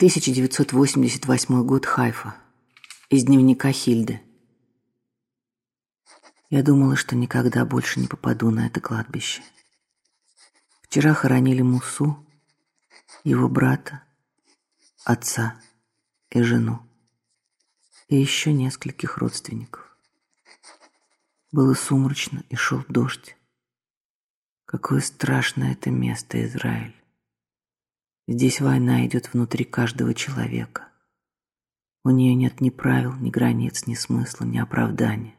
1988 год, Хайфа. Из дневника Хильды. Я думала, что никогда больше не попаду на это кладбище. Вчера хоронили Мусу, его брата, отца и жену, и еще нескольких родственников. Было сумрачно и шел дождь. Какое страшное это место, Израиль. Здесь война идет внутри каждого человека. У нее нет ни правил, ни границ, ни смысла, ни оправдания.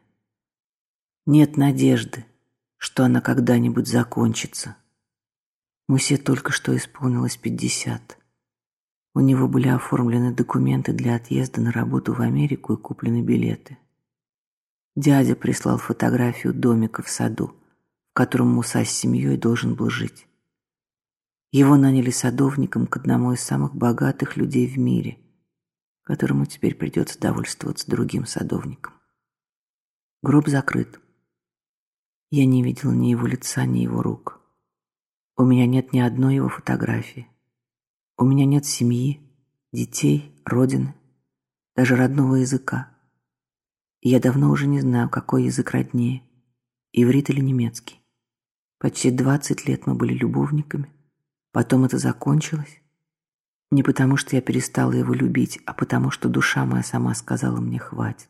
Нет надежды, что она когда-нибудь закончится. Мусе только что исполнилось 50. У него были оформлены документы для отъезда на работу в Америку и куплены билеты. Дядя прислал фотографию домика в саду, в котором Муса с семьей должен был жить. Его наняли садовником к одному из самых богатых людей в мире, которому теперь придется довольствоваться другим садовником. Гроб закрыт. Я не видела ни его лица, ни его рук. У меня нет ни одной его фотографии. У меня нет семьи, детей, родины, даже родного языка. И я давно уже не знаю, какой язык роднее, иврит или немецкий. Почти 20 лет мы были любовниками. Потом это закончилось. Не потому, что я перестала его любить, а потому, что душа моя сама сказала мне «хватит».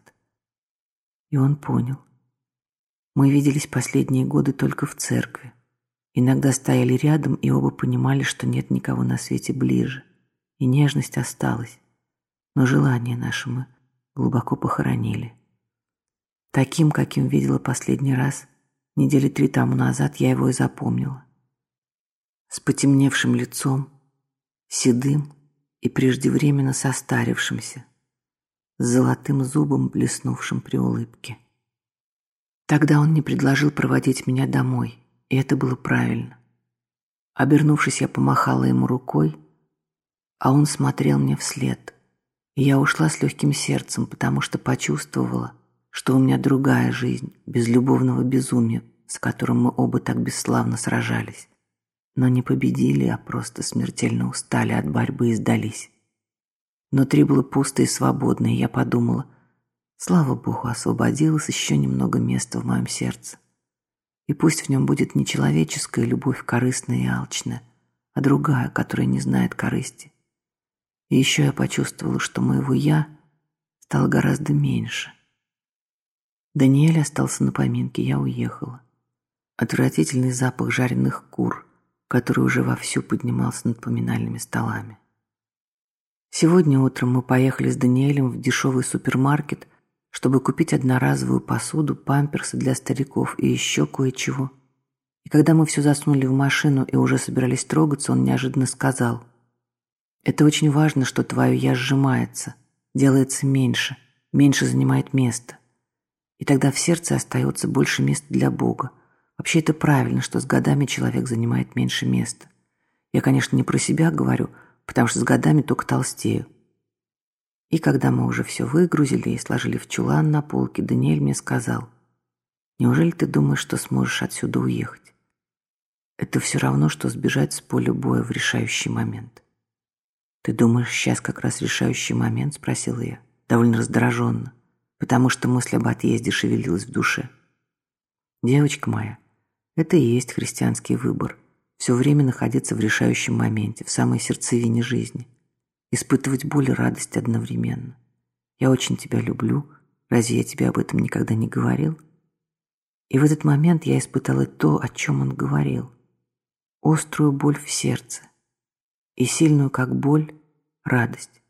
И он понял. Мы виделись последние годы только в церкви. Иногда стояли рядом, и оба понимали, что нет никого на свете ближе. И нежность осталась. Но желание наше мы глубоко похоронили. Таким, каким видела последний раз, недели 3 тому назад, я его и запомнила. С потемневшим лицом, седым и преждевременно состарившимся, с золотым зубом, блеснувшим при улыбке. Тогда он не предложил проводить меня домой, и это было правильно. Обернувшись, я помахала ему рукой, а он смотрел мне вслед, и я ушла с легким сердцем, потому что почувствовала, что у меня другая жизнь, без любовного безумия, с которым мы оба так бесславно сражались. Но не победили, а просто смертельно устали от борьбы и сдались. Внутри было пусто и свободно, и я подумала, слава Богу, освободилось еще немного места в моем сердце. И пусть в нем будет не человеческая любовь корыстная и алчная, а другая, которая не знает корысти. И еще я почувствовала, что моего «я» стало гораздо меньше. Даниэль остался на поминке, я уехала. Отвратительный запах жареных кур, который уже вовсю поднимался над поминальными столами. Сегодня утром мы поехали с Даниэлем в дешевый супермаркет, чтобы купить одноразовую посуду, памперсы для стариков и еще кое-чего. И когда мы все засунули в машину и уже собирались трогаться, он неожиданно сказал: «Это очень важно, что твое «я» сжимается, делается меньше, меньше занимает место. И тогда в сердце остается больше места для Бога. Вообще это правильно, что с годами человек занимает меньше места. Я, конечно, не про себя говорю, потому что с годами только толстею». И когда мы уже все выгрузили и сложили в чулан на полке, Даниэль мне сказал: «Неужели ты думаешь, что сможешь отсюда уехать? Это все равно, что сбежать с поля боя в решающий момент». «Ты думаешь, сейчас как раз решающий момент?» — спросила я, довольно раздраженно, потому что мысль об отъезде шевелилась в душе. «Девочка моя, это и есть христианский выбор. Все время находиться в решающем моменте, в самой сердцевине жизни. Испытывать боль и радость одновременно. Я очень тебя люблю. Разве я тебе об этом никогда не говорил?» И в этот момент я испытала то, о чем он говорил. Острую боль в сердце и сильную, как боль, радость.